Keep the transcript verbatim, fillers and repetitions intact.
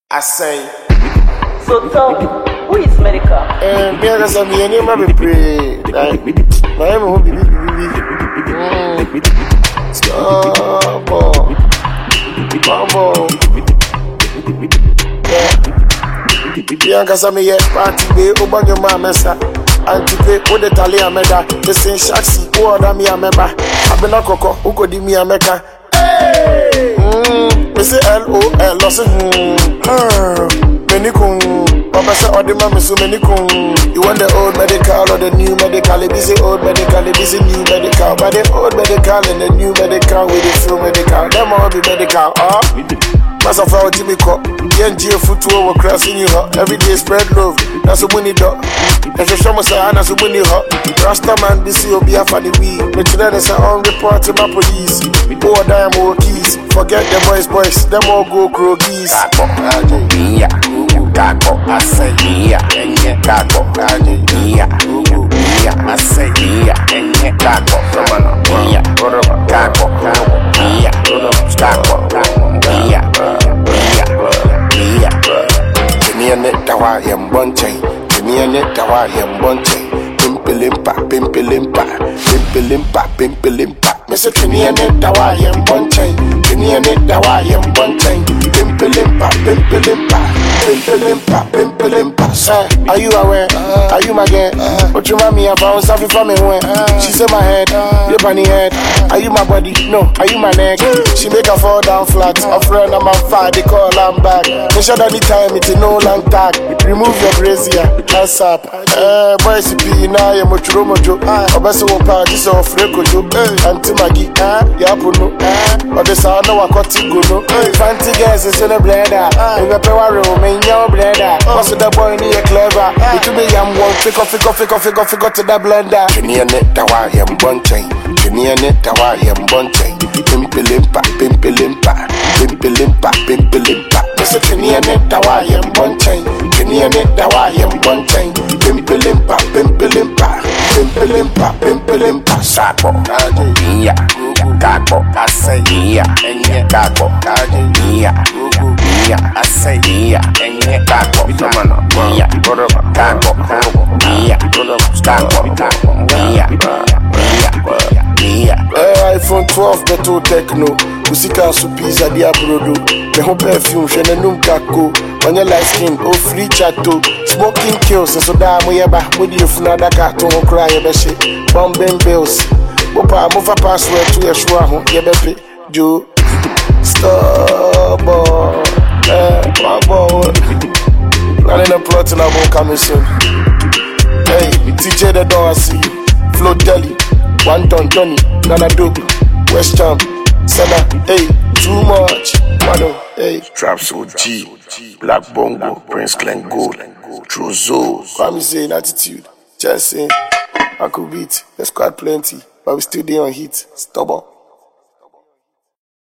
I say. So tell me, who is medical? Eh, me as a me any man be pray. Like, my name who be be be be. Stop, oh, mambo. Yeah. Bianca sa me yet party be obanyo ma mesa. Antipe o de tali ameda. Listen shaksi o oda mi ameba. Abena koko uko di mi ameka. Hey, mm, me say L O L, lost hmm. Many kun, Papa say all the mama so many kun. You want the old medical or the new medical? It is the old medical, it is the new medical. But the old medical and the new medical with the full medical, them all be medical. Ah, that's a foul Jimmy Cup. The N G foot over crossing you hot. Every day spread love. That's a money dog. If you show me say that's a money hot. Rasta man, this will be a funny week. But today there's an on report to my police. Poor damn more keys. Forget the boys, boys. Them all go crogies. Yeah. Kako, I say yeah, and yeah, kako, yeah, yeah, I say yeah, and yeah, kako, yeah, kako, yeah, kako, yeah, yeah, yeah. Kini ane tawa yambonche, kini ane tawa yambonche, pimpelimpa, pimpelimpa, pimpelimpa, pimpelimpa. Me say kini ane tawa yambonche, kini ane tawa yambonche, pimpelimpa, pimpelimpa. Pimpelimpa, pimpelimpa. Say, are you aware? Uh, are you my girl? Uh, what you want me? I found something from me when uh, she said my head, uh, your bunny head. Are you my body? No. Are you my neck? She make her fall down flat. A friend of my father, they call her back. Make sure that the time it's no long tag. Remove your brazier, hands up. Eh, boy, C P now you're much romojo. Obese wopa, this is off rekojo. Auntie Maggie, eh, yapuno. Or the sound of a cotigo no. Fancy girls is in a blender. In a power room. Your blender, what's the boy in your clever? It to be young one, figure, figure, figure, figure, figure to the blender. Kini ane tawa yam bonche, kini ane tawa yam bonche. Pimpelimpa, pimpelimpa, pimpelimpa, pimpelimpa. Listen, kini ane tawa yam bonche, kini ane tawa yam bonche. Pimpelimpa, pimpelimpa, pimpelimpa, pimpelimpa. Sako, yeah, kako, I say yeah, and yeah, kako, yeah. Yeah, I say yeah, and yeah, kako, yeah, kako, yeah, kako, yeah, yeah, yeah. iPhone twelve beto techno, usika supisa dia brodo. Me home perfume, shene num kako. Onye light skin, oh free chato. Smoking kills, so da mo yeba. Mo di funada ka to ho cry yebe she. Bombing bills. Mopa mofa password to your show ho yebe pe. Jo stop. Eh, my boy. Running a plot in a boat coming soon. Hey, T J the door I see. Flo Deli, One Ton Johnny, Nana Dope, West Ham, Senna, hey, too much. Mano, hey, Traps O G, Black Bongo, Prince Glen Gold, Trozo, Kwame saying attitude, just saying, I could beat, the squad plenty, but we still there on heat, stubborn.